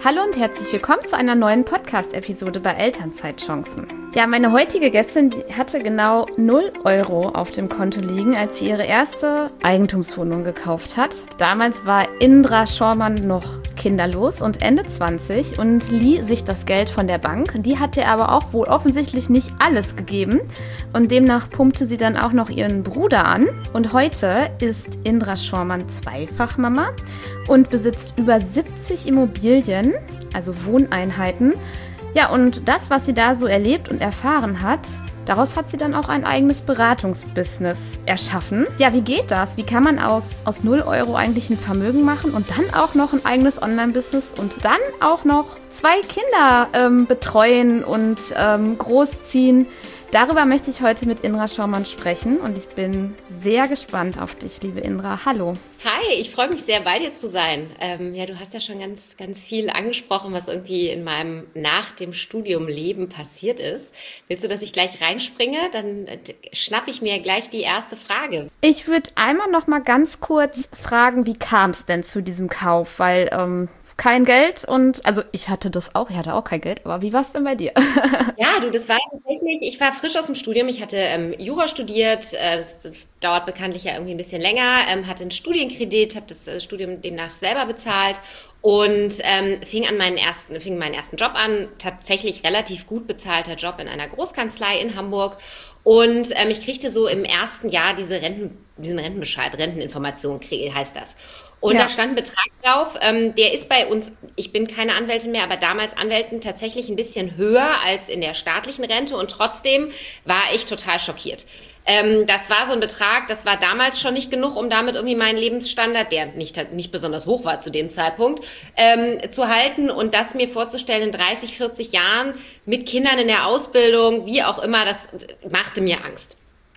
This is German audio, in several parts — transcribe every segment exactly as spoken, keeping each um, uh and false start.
Hallo und herzlich willkommen zu einer neuen Podcast-Episode bei Elternzeitchancen. Ja, meine heutige Gästin die hatte genau null Euro auf dem Konto liegen, als sie ihre erste Eigentumswohnung gekauft hat. Damals war Indra Schormann noch kinderlos und Ende zwanzig und lieh sich das Geld von der Bank. Die hatte aber auch wohl offensichtlich nicht alles gegeben und demnach pumpte sie dann auch noch ihren Bruder an. Und heute ist Indra Schormann Zweifachmama und besitzt über siebzig Immobilien, also Wohneinheiten. Ja, und das, was sie da so erlebt und erfahren hat, daraus hat sie dann auch ein eigenes Beratungsbusiness erschaffen. Ja, wie geht das? Wie kann man aus, aus null Euro eigentlich ein Vermögen machen und dann auch noch ein eigenes Online-Business und dann auch noch zwei Kinder ähm, betreuen und ähm, großziehen? Darüber möchte ich heute mit Indra Schormann sprechen und ich bin sehr gespannt auf dich, liebe Indra. Hallo. Hi, ich freue mich sehr, bei dir zu sein. Ähm, ja, du hast ja schon ganz, ganz viel angesprochen, was irgendwie in meinem nach dem Studium Leben passiert ist. Willst du, dass ich gleich reinspringe? Dann äh, schnappe ich mir gleich die erste Frage. Ich würde einmal noch mal ganz kurz fragen, wie kam es denn zu diesem Kauf? Weil ähm, kein Geld und, also ich hatte das auch, ich hatte auch kein Geld, aber wie war es denn bei dir? Ja, du, das war tatsächlich, ich war frisch aus dem Studium, ich hatte ähm, Jura studiert, äh, das dauert bekanntlich ja irgendwie ein bisschen länger, ähm, hatte einen Studienkredit, habe das äh, Studium demnach selber bezahlt und ähm, fing an meinen ersten, fing meinen ersten Job an, tatsächlich relativ gut bezahlter Job in einer Großkanzlei in Hamburg. Und ähm, ich kriegte so im ersten Jahr diese Renten, diesen Rentenbescheid, Renteninformation kriege, heißt das. Und ja. Da stand ein Betrag drauf, ähm, der ist bei uns, ich bin keine Anwältin mehr, aber damals Anwältin tatsächlich ein bisschen höher als in der staatlichen Rente und trotzdem war ich total schockiert. Ähm, das war so ein Betrag, das war damals schon nicht genug, um damit irgendwie meinen Lebensstandard, der nicht, nicht besonders hoch war zu dem Zeitpunkt, ähm, zu halten und das mir vorzustellen in dreißig, vierzig Jahren mit Kindern in der Ausbildung, wie auch immer, das machte mir Angst.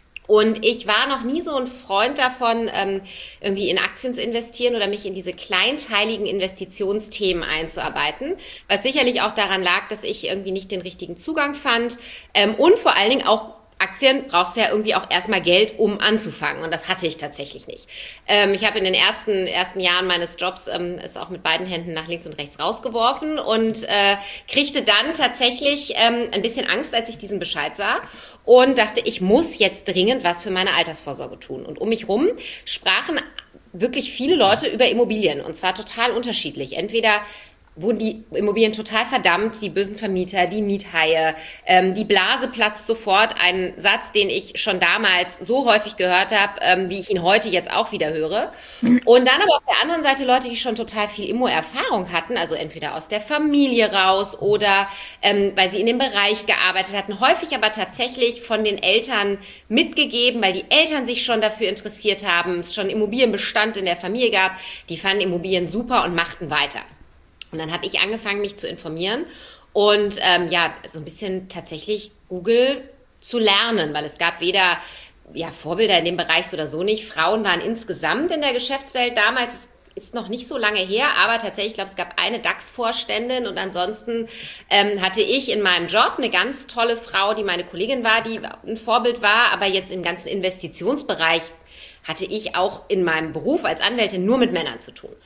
Und ich war noch nie so ein Freund davon, ähm, irgendwie in Aktien zu investieren oder mich in diese kleinteiligen Investitionsthemen einzuarbeiten, was sicherlich auch daran lag, dass ich irgendwie nicht den richtigen Zugang fand ähm, und vor allen Dingen auch Aktien brauchst du ja irgendwie auch erstmal Geld, um anzufangen. Und das hatte ich tatsächlich nicht. Ähm, ich habe in den ersten, ersten Jahren meines Jobs ähm, es auch mit beiden Händen nach links und rechts rausgeworfen und äh, kriegte dann tatsächlich ähm, ein bisschen Angst, als ich diesen Bescheid sah. Und dachte, ich muss jetzt dringend was für meine Altersvorsorge tun. Und um mich rum sprachen wirklich viele Leute über Immobilien. Und zwar total unterschiedlich. Entweder wurden die Immobilien total verdammt, die bösen Vermieter, die Miethaie, ähm, die Blase platzt sofort, ein Satz, den ich schon damals so häufig gehört habe, ähm, wie ich ihn heute jetzt auch wieder höre. Und dann aber auf der anderen Seite Leute, die schon total viel Immo-Erfahrung hatten, also entweder aus der Familie raus oder ähm, weil sie in dem Bereich gearbeitet hatten, häufig aber tatsächlich von den Eltern mitgegeben, weil die Eltern sich schon dafür interessiert haben, es schon Immobilienbestand in der Familie gab, die fanden Immobilien super und machten weiter. Und dann habe ich angefangen, mich zu informieren und ähm, ja, so ein bisschen tatsächlich Google zu lernen, weil es gab weder ja, Vorbilder in dem Bereich so oder so nicht. Frauen waren insgesamt in der Geschäftswelt damals, es ist noch nicht so lange her, aber tatsächlich, ich glaube, es gab eine DAX-Vorständin und ansonsten ähm, hatte ich in meinem Job eine ganz tolle Frau, die meine Kollegin war, die ein Vorbild war, aber jetzt im ganzen Investitionsbereich hatte ich auch in meinem Beruf als Anwältin nur mit Männern zu tun.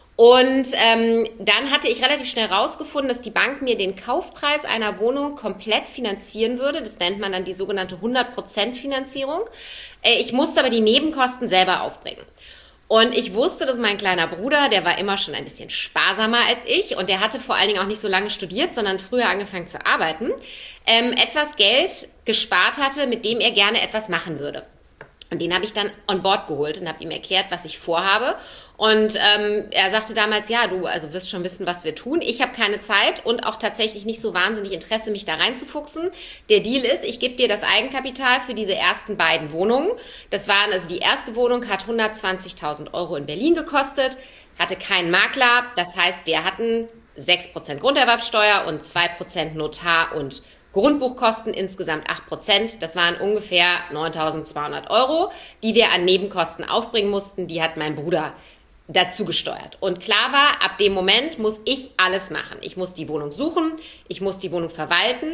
Und ähm, dann hatte ich relativ schnell rausgefunden, dass die Bank mir den Kaufpreis einer Wohnung komplett finanzieren würde. Das nennt man dann die sogenannte hundert Prozent Finanzierung. Äh, ich musste aber die Nebenkosten selber aufbringen. Und ich wusste, dass mein kleiner Bruder, der war immer schon ein bisschen sparsamer als ich und der hatte vor allen Dingen auch nicht so lange studiert, sondern früher angefangen zu arbeiten, ähm, etwas Geld gespart hatte, mit dem er gerne etwas machen würde. Und den habe ich dann on board geholt und habe ihm erklärt, was ich vorhabe. Und ähm, er sagte damals, ja, du also wirst schon wissen, was wir tun. Ich habe keine Zeit und auch tatsächlich nicht so wahnsinnig Interesse, mich da reinzufuchsen. Der Deal ist, ich gebe dir das Eigenkapital für diese ersten beiden Wohnungen. Das waren, also die erste Wohnung hat hundertzwanzigtausend Euro in Berlin gekostet, hatte keinen Makler. Das heißt, wir hatten sechs Prozent Grunderwerbsteuer und zwei Prozent Notar und Grundbuchkosten, insgesamt acht Prozent, das waren ungefähr neuntausendzweihundert Euro, die wir an Nebenkosten aufbringen mussten, die hat mein Bruder dazu gesteuert. Und klar war, ab dem Moment muss ich alles machen. Ich muss die Wohnung suchen, ich muss die Wohnung verwalten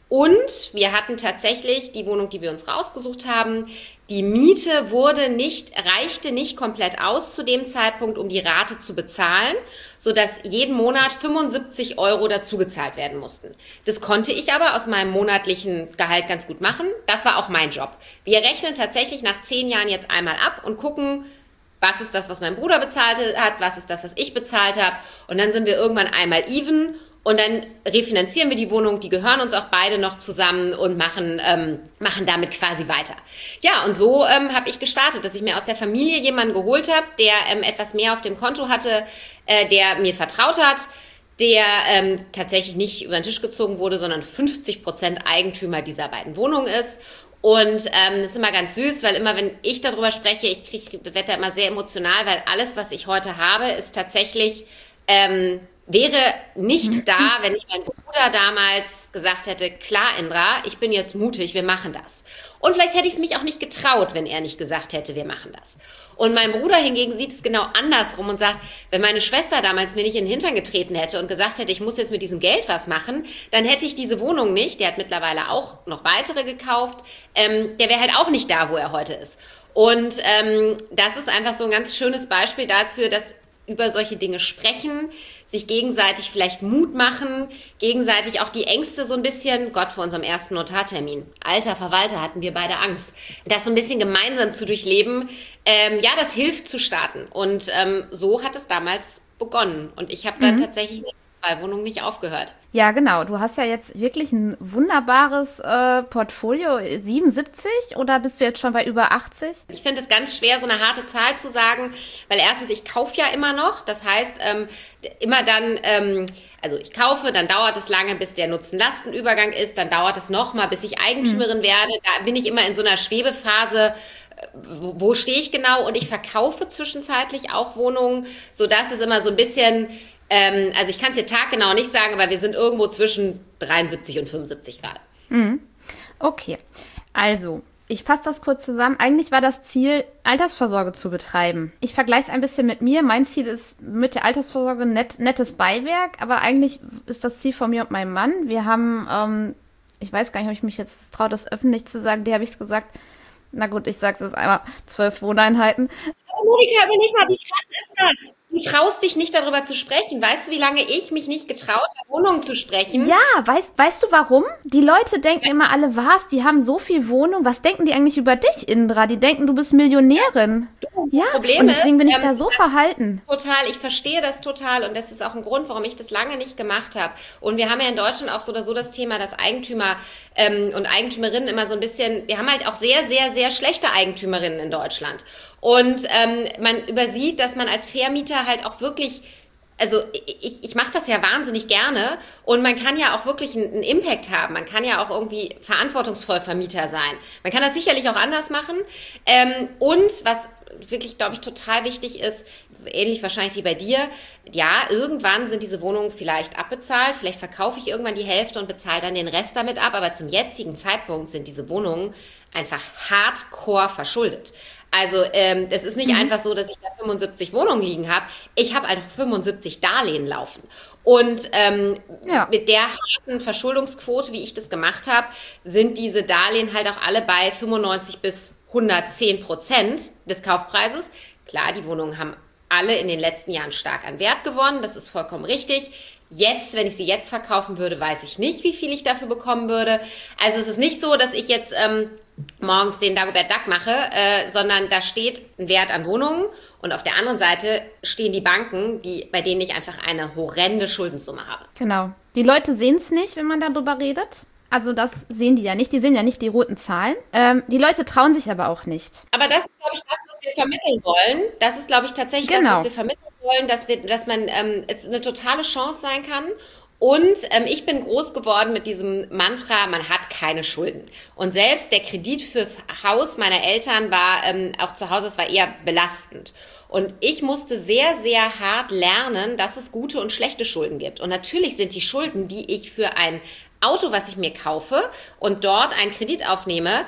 Und wir hatten tatsächlich die Wohnung, die wir uns rausgesucht haben. Die Miete wurde nicht, reichte nicht komplett aus zu dem Zeitpunkt, um die Rate zu bezahlen, sodass jeden Monat fünfundsiebzig Euro dazugezahlt werden mussten. Das konnte ich aber aus meinem monatlichen Gehalt ganz gut machen. Das war auch mein Job. Wir rechnen tatsächlich nach zehn Jahren jetzt einmal ab und gucken, was ist das, was mein Bruder bezahlt hat, was ist das, was ich bezahlt habe. Und dann sind wir irgendwann einmal even. Und dann refinanzieren wir die Wohnung, die gehören uns auch beide noch zusammen und machen, ähm, machen damit quasi weiter. Ja, und so ähm, habe ich gestartet, dass ich mir aus der Familie jemanden geholt habe, der ähm, etwas mehr auf dem Konto hatte, äh, der mir vertraut hat, der ähm, tatsächlich nicht über den Tisch gezogen wurde, sondern fünfzig Prozent Eigentümer dieser beiden Wohnungen ist. Und ähm, das ist immer ganz süß, weil immer, wenn ich darüber spreche, ich kriege, werde da immer sehr emotional, weil alles, was ich heute habe, ist tatsächlich... Ähm, wäre nicht da, wenn ich meinen Bruder damals gesagt hätte, klar, Indra, ich bin jetzt mutig, wir machen das. Und vielleicht hätte ich es mich auch nicht getraut, wenn er nicht gesagt hätte, wir machen das. Und mein Bruder hingegen sieht es genau andersrum und sagt, wenn meine Schwester damals mir nicht in den Hintern getreten hätte und gesagt hätte, ich muss jetzt mit diesem Geld was machen, dann hätte ich diese Wohnung nicht, der hat mittlerweile auch noch weitere gekauft, ähm, der wäre halt auch nicht da, wo er heute ist. Und ähm, das ist einfach so ein ganz schönes Beispiel dafür, dass über solche Dinge sprechen, sich gegenseitig vielleicht Mut machen, gegenseitig auch die Ängste so ein bisschen, Gott, vor unserem ersten Notartermin, alter Verwalter, hatten wir beide Angst, das so ein bisschen gemeinsam zu durchleben, ähm, ja, das hilft zu starten. Und ähm, so hat es damals begonnen. Und ich habe dann mhm. tatsächlich mit zwei Wohnungen nicht aufgehört. Ja, genau. Du hast ja jetzt wirklich ein wunderbares äh, Portfolio. siebenundsiebzig oder bist du jetzt schon bei über achtzig? Ich finde es ganz schwer, so eine harte Zahl zu sagen, weil erstens, ich kaufe ja immer noch. Das heißt, ähm, immer dann, ähm, also ich kaufe, dann dauert es lange, bis der Nutzen-Lasten-Übergang ist. Dann dauert es nochmal, bis ich Eigentümerin mhm. werde. Da bin ich immer in so einer Schwebephase. Wo, wo stehe ich genau? Und ich verkaufe zwischenzeitlich auch Wohnungen, sodass es immer so ein bisschen... Ähm, also ich kann es dir taggenau nicht sagen, aber wir sind irgendwo zwischen dreiundsiebzig und fünfundsiebzig gerade. Mhm. Okay, also ich fasse das kurz zusammen. Eigentlich war das Ziel, Altersvorsorge zu betreiben. Ich vergleiche es ein bisschen mit mir. Mein Ziel ist mit der Altersvorsorge net, nettes Beiwerk, aber eigentlich ist das Ziel von mir und meinem Mann. Wir haben, ähm, ich weiß gar nicht, ob ich mich jetzt traue, das öffentlich zu sagen, der habe ich es gesagt. Na gut, ich sage es jetzt einmal, zwölf Wohneinheiten. Monika, überleg mal, wie krass ist das? Du traust dich nicht, darüber zu sprechen. Weißt du, wie lange ich mich nicht getraut habe, Wohnungen zu sprechen? Ja, weißt, weißt du warum? Die Leute denken immer alle, was, die haben so viel Wohnung. Was denken die eigentlich über dich, Indra? Die denken, du bist Millionärin. Ja, Problem und deswegen ist, bin ich ähm, da so verhalten. Total, ich verstehe das total und das ist auch ein Grund, warum ich das lange nicht gemacht habe. Und wir haben ja in Deutschland auch so oder so das Thema, dass Eigentümer ähm, und Eigentümerinnen immer so ein bisschen, wir haben halt auch sehr, sehr, sehr schlechte Eigentümerinnen in Deutschland. Und ähm, man übersieht, dass man als Vermieter halt auch wirklich, also ich, ich mache das ja wahnsinnig gerne und man kann ja auch wirklich einen, einen Impact haben. Man kann ja auch irgendwie verantwortungsvoll Vermieter sein. Man kann das sicherlich auch anders machen. Ähm, und was wirklich, glaube ich, total wichtig ist, ähnlich wahrscheinlich wie bei dir, ja, irgendwann sind diese Wohnungen vielleicht abbezahlt, vielleicht verkaufe ich irgendwann die Hälfte und bezahle dann den Rest damit ab, aber zum jetzigen Zeitpunkt sind diese Wohnungen einfach hardcore verschuldet. Also ähm, es ist nicht mhm. einfach so, dass ich da fünfundsiebzig Wohnungen liegen habe. Ich habe einfach fünfundsiebzig Darlehen laufen. Und ähm, ja. mit der harten Verschuldungsquote, wie ich das gemacht habe, sind diese Darlehen halt auch alle bei fünfundneunzig bis hundertzehn Prozent des Kaufpreises. Klar, die Wohnungen haben alle in den letzten Jahren stark an Wert gewonnen. Das ist vollkommen richtig. Jetzt, wenn ich sie jetzt verkaufen würde, weiß ich nicht, wie viel ich dafür bekommen würde. Also es ist nicht so, dass ich jetzt ähm, morgens den Dagobert Duck mache, äh, sondern da steht ein Wert an Wohnungen und auf der anderen Seite stehen die Banken, die, bei denen ich einfach eine horrende Schuldensumme habe. Genau. Die Leute sehen es nicht, wenn man darüber redet. Also das sehen die ja nicht. Die sehen ja nicht die roten Zahlen. Ähm, die Leute trauen sich aber auch nicht. Aber das ist, glaube ich, das, was wir vermitteln wollen. Das ist, glaube ich, tatsächlich genau. das, was wir vermitteln wollen, dass wir, dass man ähm, es eine totale Chance sein kann. Und ähm, ich bin groß geworden mit diesem Mantra, man hat keine Schulden. Und selbst der Kredit fürs Haus meiner Eltern war ähm, auch zu Hause, es war eher belastend. Und ich musste sehr, sehr hart lernen, dass es gute und schlechte Schulden gibt. Und natürlich sind die Schulden, die ich für ein Auto, was ich mir kaufe und dort einen Kredit aufnehme,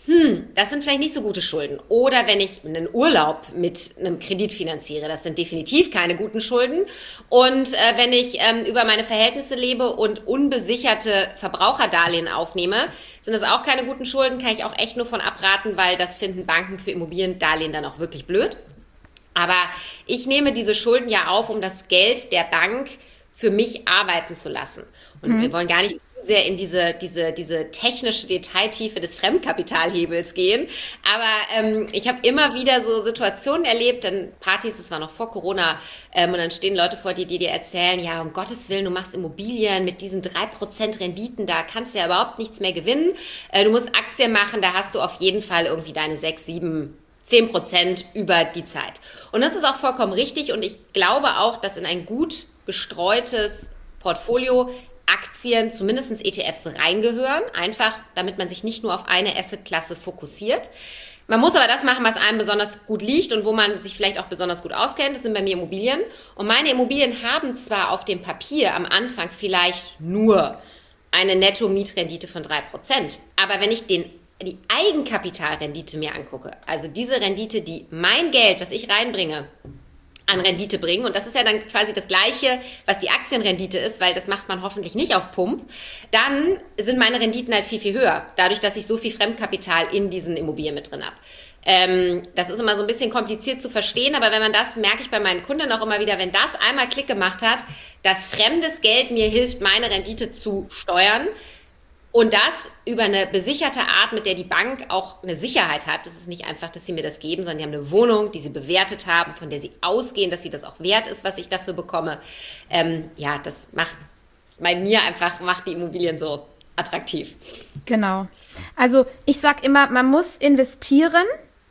hm, das sind vielleicht nicht so gute Schulden. Oder wenn ich einen Urlaub mit einem Kredit finanziere, das sind definitiv keine guten Schulden. Und äh, wenn ich ähm, über meine Verhältnisse lebe und unbesicherte Verbraucherdarlehen aufnehme, sind das auch keine guten Schulden, kann ich auch echt nur von abraten, weil das finden Banken für Immobiliendarlehen dann auch wirklich blöd. Aber ich nehme diese Schulden ja auf, um das Geld der Bank für mich arbeiten zu lassen. Und mhm. wir wollen gar nicht zu sehr in diese, diese, diese technische Detailtiefe des Fremdkapitalhebels gehen. Aber ähm, ich habe immer wieder so Situationen erlebt, denn Partys, das war noch vor Corona, ähm, und dann stehen Leute vor dir, die dir erzählen, ja, um Gottes Willen, du machst Immobilien mit diesen drei Prozent Renditen, da kannst du ja überhaupt nichts mehr gewinnen. Äh, du musst Aktien machen, da hast du auf jeden Fall irgendwie deine sechs, sieben, zehn Prozent über die Zeit. Und das ist auch vollkommen richtig und ich glaube auch, dass in ein gut gestreutes Portfolio Aktien, zumindest E T Fs reingehören, einfach damit man sich nicht nur auf eine Assetklasse fokussiert. Man muss aber das machen, was einem besonders gut liegt und wo man sich vielleicht auch besonders gut auskennt. Das sind bei mir Immobilien. Und meine Immobilien haben zwar auf dem Papier am Anfang vielleicht nur eine Netto-Mietrendite von drei Prozent, aber wenn ich den die Eigenkapitalrendite mir angucke, also diese Rendite, die mein Geld, was ich reinbringe, an Rendite bringen. Und das ist ja dann quasi das Gleiche, was die Aktienrendite ist, weil das macht man hoffentlich nicht auf Pump. Dann sind meine Renditen halt viel, viel höher, dadurch, dass ich so viel Fremdkapital in diesen Immobilien mit drin habe. Ähm, das ist immer so ein bisschen kompliziert zu verstehen, aber wenn man das, merke ich bei meinen Kunden auch immer wieder, wenn das einmal Klick gemacht hat, dass fremdes Geld mir hilft, meine Rendite zu steuern, und das über eine besicherte Art, mit der die Bank auch eine Sicherheit hat. Das ist nicht einfach, dass sie mir das geben, sondern die haben eine Wohnung, die sie bewertet haben, von der sie ausgehen, dass sie das auch wert ist, was ich dafür bekomme. Ähm, ja, das macht bei mir einfach, macht die Immobilien so attraktiv. Genau. Also ich sage immer, man muss investieren,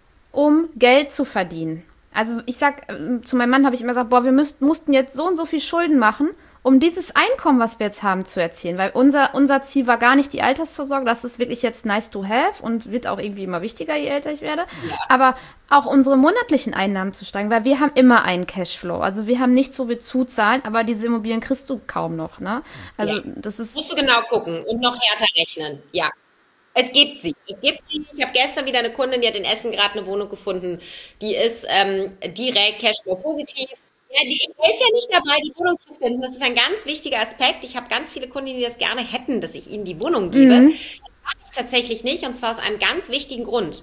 um Geld zu verdienen. Also ich sag, zu meinem Mann habe ich immer gesagt, boah, wir müssten, mussten jetzt so und so viel Schulden machen, um dieses Einkommen, was wir jetzt haben, zu erzielen. Weil unser, unser Ziel war gar nicht die Altersvorsorge, das ist wirklich jetzt nice to have und wird auch irgendwie immer wichtiger, je älter ich werde. Ja. Aber auch unsere monatlichen Einnahmen zu steigen, weil wir haben immer einen Cashflow. Also wir haben nichts, wo wir zuzahlen, aber diese Immobilien kriegst du kaum noch. Ne? Also ja. das ist... Musst du genau gucken und noch härter rechnen, ja. Es gibt sie. Es gibt sie. Ich habe gestern wieder eine Kundin, die hat in Essen gerade eine Wohnung gefunden. Die ist ähm, direkt Cashflow-positiv. Ja, die, ich helfe ja nicht dabei, die Wohnung zu finden. Das ist ein ganz wichtiger Aspekt. Ich habe ganz viele Kunden, die das gerne hätten, dass ich ihnen die Wohnung gebe. Mhm. Das mache ich tatsächlich nicht, und zwar aus einem ganz wichtigen Grund.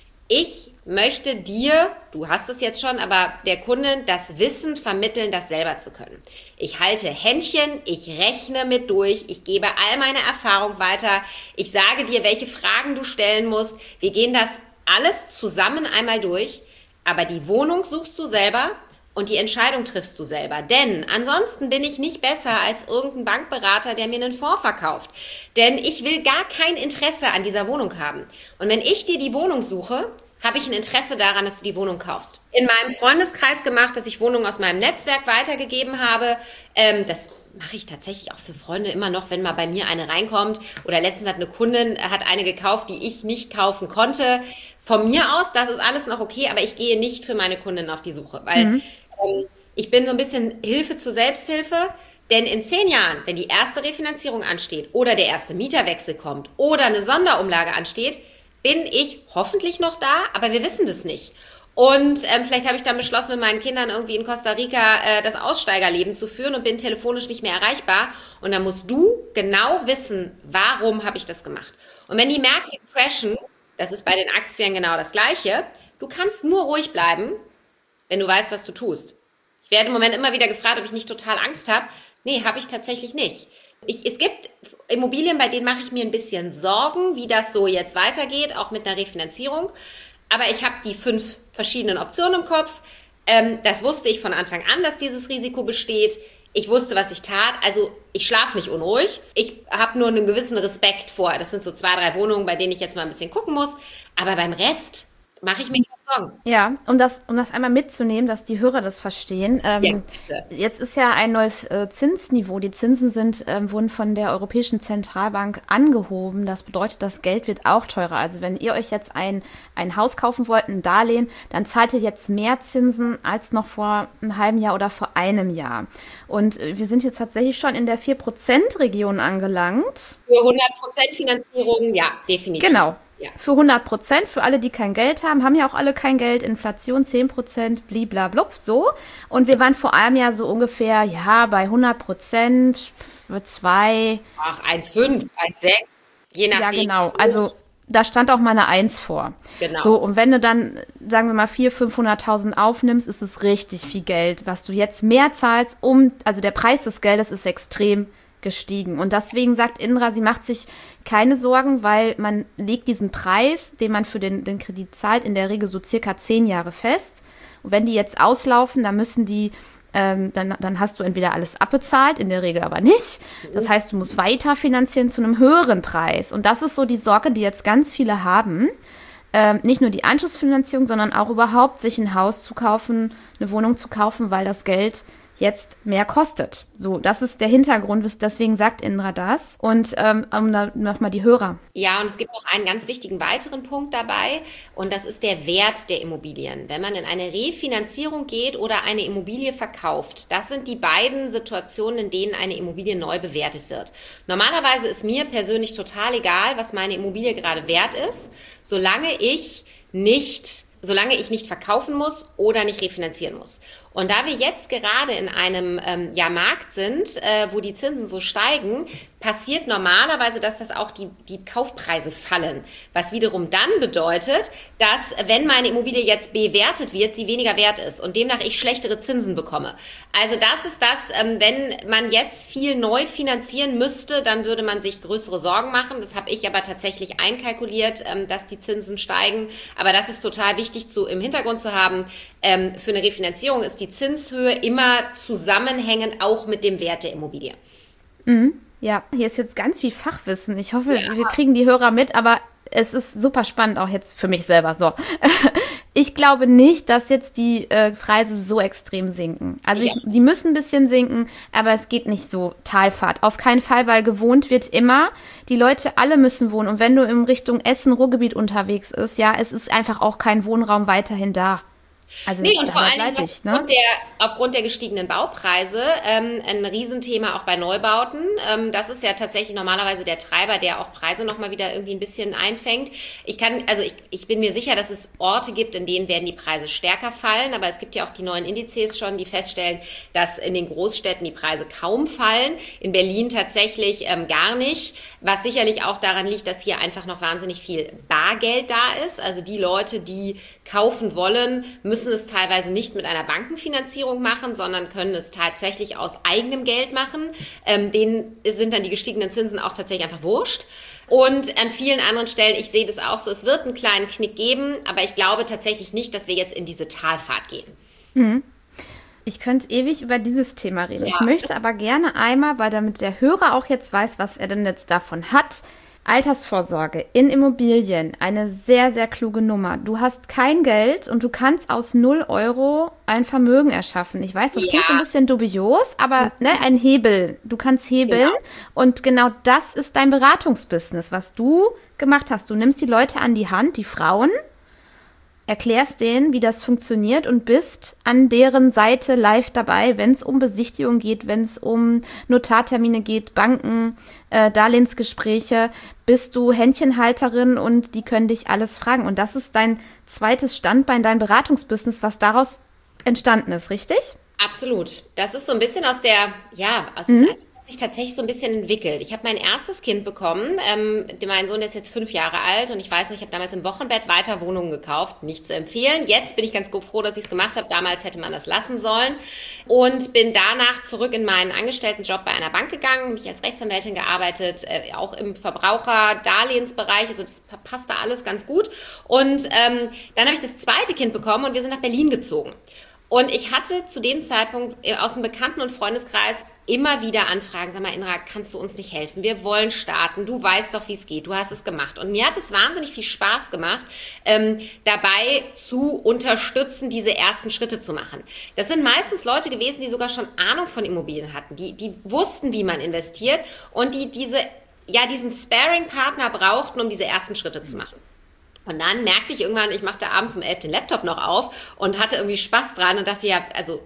Ich möchte dir, du hast es jetzt schon, aber der Kundin das Wissen vermitteln, das selber zu können. Ich halte Händchen, ich rechne mit durch, ich gebe all meine Erfahrung weiter, ich sage dir, welche Fragen du stellen musst. Wir gehen das alles zusammen einmal durch, aber die Wohnung suchst du selber und die Entscheidung triffst du selber. Denn ansonsten bin ich nicht besser als irgendein Bankberater, der mir einen Fonds verkauft. Denn ich will gar kein Interesse an dieser Wohnung haben. Und wenn ich dir die Wohnung suche, habe ich ein Interesse daran, dass du die Wohnung kaufst. In meinem Freundeskreis gemacht, dass ich Wohnungen aus meinem Netzwerk weitergegeben habe. Ähm, das mache ich tatsächlich auch für Freunde immer noch, wenn mal bei mir eine reinkommt. Oder letztens hat eine Kundin, hat eine gekauft, die ich nicht kaufen konnte. Von mir aus, das ist alles noch okay, aber ich gehe nicht für meine Kundin auf die Suche. Weil mhm. ähm, ich bin so ein bisschen Hilfe zur Selbsthilfe. Denn in zehn Jahren, wenn die erste Refinanzierung ansteht oder der erste Mieterwechsel kommt oder eine Sonderumlage ansteht, bin ich hoffentlich noch da, aber wir wissen das nicht. Und ähm, vielleicht habe ich dann beschlossen, mit meinen Kindern irgendwie in Costa Rica äh, das Aussteigerleben zu führen und bin telefonisch nicht mehr erreichbar. Und dann musst du genau wissen, warum habe ich das gemacht. Und wenn die Märkte crashen, das ist bei den Aktien genau das Gleiche, du kannst nur ruhig bleiben, wenn du weißt, was du tust. Ich werde im Moment immer wieder gefragt, ob ich nicht total Angst habe. Nee, habe ich tatsächlich nicht. Ich, es gibt Immobilien, bei denen mache ich mir ein bisschen Sorgen, wie das so jetzt weitergeht, auch mit einer Refinanzierung. Aber ich habe die fünf verschiedenen Optionen im Kopf. Ähm, das wusste ich von Anfang an, dass dieses Risiko besteht. Ich wusste, was ich tat. Also ich schlafe nicht unruhig. Ich habe nur einen gewissen Respekt vor. Das sind so zwei, drei Wohnungen, bei denen ich jetzt mal ein bisschen gucken muss. Aber beim Rest mache ich mir keine Sorgen. Ja, um das, um das einmal mitzunehmen, dass die Hörer das verstehen. Ähm, ja, jetzt ist ja ein neues äh, Zinsniveau. Die Zinsen sind, ähm, wurden von der Europäischen Zentralbank angehoben. Das bedeutet, das Geld wird auch teurer. Also wenn ihr euch jetzt ein, ein Haus kaufen wollt, ein Darlehen, dann zahlt ihr jetzt mehr Zinsen als noch vor einem halben Jahr oder vor einem Jahr. Und äh, wir sind jetzt tatsächlich schon in der vier Prozent Region angelangt. Für hundert Prozent Finanzierung, ja, definitiv. Genau. Ja. Für hundert Prozent, für alle, die kein Geld haben, haben ja auch alle kein Geld, Inflation zehn Prozent, bliblablub, so. Und wir waren vor allem ja so ungefähr, ja, bei hundert Prozent, für zwei. Ach, eins Komma fünf, eins Komma sechs, je nachdem. Ja, genau. Also da stand auch mal eine Eins vor. Genau. So, und wenn du dann, sagen wir mal, vierhunderttausend, fünfhunderttausend aufnimmst, ist es richtig viel Geld, was du jetzt mehr zahlst, um, also der Preis des Geldes ist extrem gestiegen. Und deswegen sagt Indra, sie macht sich keine Sorgen, weil man legt diesen Preis, den man für den, den Kredit zahlt, in der Regel so circa zehn Jahre fest. Und wenn die jetzt auslaufen, dann müssen die, ähm, dann, dann hast du entweder alles abbezahlt, in der Regel aber nicht. Das heißt, du musst weiter finanzieren zu einem höheren Preis. Und das ist so die Sorge, die jetzt ganz viele haben. Ähm, nicht nur die Anschlussfinanzierung, sondern auch überhaupt sich ein Haus zu kaufen, eine Wohnung zu kaufen, weil das Geld jetzt mehr kostet. So, das ist der Hintergrund, deswegen sagt Indra das. Und ähm, um da nochmal die Hörer. Ja, und es gibt noch einen ganz wichtigen weiteren Punkt dabei und das ist der Wert der Immobilien. Wenn man in eine Refinanzierung geht oder eine Immobilie verkauft, das sind die beiden Situationen, in denen eine Immobilie neu bewertet wird. Normalerweise ist mir persönlich total egal, was meine Immobilie gerade wert ist, solange ich nicht solange ich nicht verkaufen muss oder nicht refinanzieren muss. Und da wir jetzt gerade in einem ähm, ja, Markt sind, äh, wo die Zinsen so steigen, passiert normalerweise, dass das auch die, die Kaufpreise fallen. Was wiederum dann bedeutet, dass wenn meine Immobilie jetzt bewertet wird, sie weniger wert ist und demnach ich schlechtere Zinsen bekomme. Also das ist das, ähm, wenn man jetzt viel neu finanzieren müsste, dann würde man sich größere Sorgen machen. Das habe ich aber tatsächlich einkalkuliert, ähm, dass die Zinsen steigen. Aber das ist total wichtig zu, im Hintergrund zu haben. Ähm, für eine Refinanzierung ist die Zinshöhe immer zusammenhängend auch mit dem Wert der Immobilie. Mhm. Ja, hier ist jetzt ganz viel Fachwissen. Ich hoffe, ja. wir kriegen die Hörer mit, aber es ist super spannend, auch jetzt für mich selber. So, ich glaube nicht, dass jetzt die äh, Preise so extrem sinken. Also ja. ich, die müssen ein bisschen sinken, aber es geht nicht so Talfahrt. Auf keinen Fall, weil gewohnt wird immer. Die Leute alle müssen wohnen. Und wenn du in Richtung Essen, Ruhrgebiet unterwegs ist, ja, es ist einfach auch kein Wohnraum weiterhin da. Also nee, und vor allem ich, ne? aufgrund, der, aufgrund der gestiegenen Baupreise ähm, ein Riesenthema auch bei Neubauten. Ähm, das ist ja tatsächlich normalerweise der Treiber, der auch Preise nochmal wieder irgendwie ein bisschen einfängt. Ich kann, also ich, ich bin mir sicher, dass es Orte gibt, in denen werden die Preise stärker fallen, aber es gibt ja auch die neuen Indizes schon, die feststellen, dass in den Großstädten die Preise kaum fallen. In Berlin tatsächlich ähm, gar nicht, was sicherlich auch daran liegt, dass hier einfach noch wahnsinnig viel Bargeld da ist. Also die Leute, die kaufen wollen, müssen müssen es teilweise nicht mit einer Bankenfinanzierung machen, sondern können es tatsächlich aus eigenem Geld machen. Ähm, denen sind dann die gestiegenen Zinsen auch tatsächlich einfach wurscht. Und an vielen anderen Stellen, ich sehe das auch so, es wird einen kleinen Knick geben, aber ich glaube tatsächlich nicht, dass wir jetzt in diese Talfahrt gehen. Mhm. Ich könnte ewig über dieses Thema reden. Ja. Ich möchte aber gerne einmal, weil damit der Hörer auch jetzt weiß, was er denn jetzt davon hat, Altersvorsorge in Immobilien, eine sehr, sehr kluge Nummer. Du hast kein Geld und du kannst aus null Euro ein Vermögen erschaffen. Ich weiß, das ja. klingt so ein bisschen dubios, aber ne, ein Hebel. Du kannst hebeln genau. Und genau das ist dein Beratungsbusiness, was du gemacht hast. Du nimmst die Leute an die Hand, die Frauen, erklärst denen, wie das funktioniert und bist an deren Seite live dabei, wenn es um Besichtigung geht, wenn es um Notartermine geht, Banken, äh, Darlehensgespräche, bist du Händchenhalterin und die können dich alles fragen. Und das ist dein zweites Standbein, dein Beratungsbusiness, was daraus entstanden ist, richtig? Absolut. Das ist so ein bisschen aus der, ja, aus Mhm. der sich tatsächlich so ein bisschen entwickelt. Ich habe mein erstes Kind bekommen. Ähm, mein Sohn der ist jetzt fünf Jahre alt und ich weiß noch, ich habe damals im Wochenbett weiter Wohnungen gekauft. Nicht zu empfehlen. Jetzt bin ich ganz froh, dass ich es gemacht habe. Damals hätte man das lassen sollen. Und bin danach zurück in meinen Angestelltenjob bei einer Bank gegangen, mich als Rechtsanwältin gearbeitet, äh, auch im Verbraucherdarlehensbereich. Also das passte alles ganz gut. Und ähm, dann habe ich das zweite Kind bekommen und wir sind nach Berlin gezogen. Und ich hatte zu dem Zeitpunkt aus dem Bekannten- und Freundeskreis immer wieder Anfragen, sag mal, Indra, kannst du uns nicht helfen? Wir wollen starten, du weißt doch, wie es geht, du hast es gemacht. Und mir hat es wahnsinnig viel Spaß gemacht, ähm, dabei zu unterstützen, diese ersten Schritte zu machen. Das sind meistens Leute gewesen, die sogar schon Ahnung von Immobilien hatten, die, die wussten, wie man investiert und die diese, ja, diesen Sparing-Partner brauchten, um diese ersten Schritte zu machen. Und dann merkte ich irgendwann, ich machte abends um elf den Laptop noch auf und hatte irgendwie Spaß dran und dachte, ja, also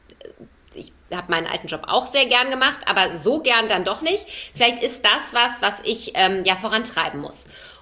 ich habe meinen alten Job auch sehr gern gemacht, aber so gern dann doch nicht. Vielleicht ist das was, was ich ähm, ja vorantreiben muss.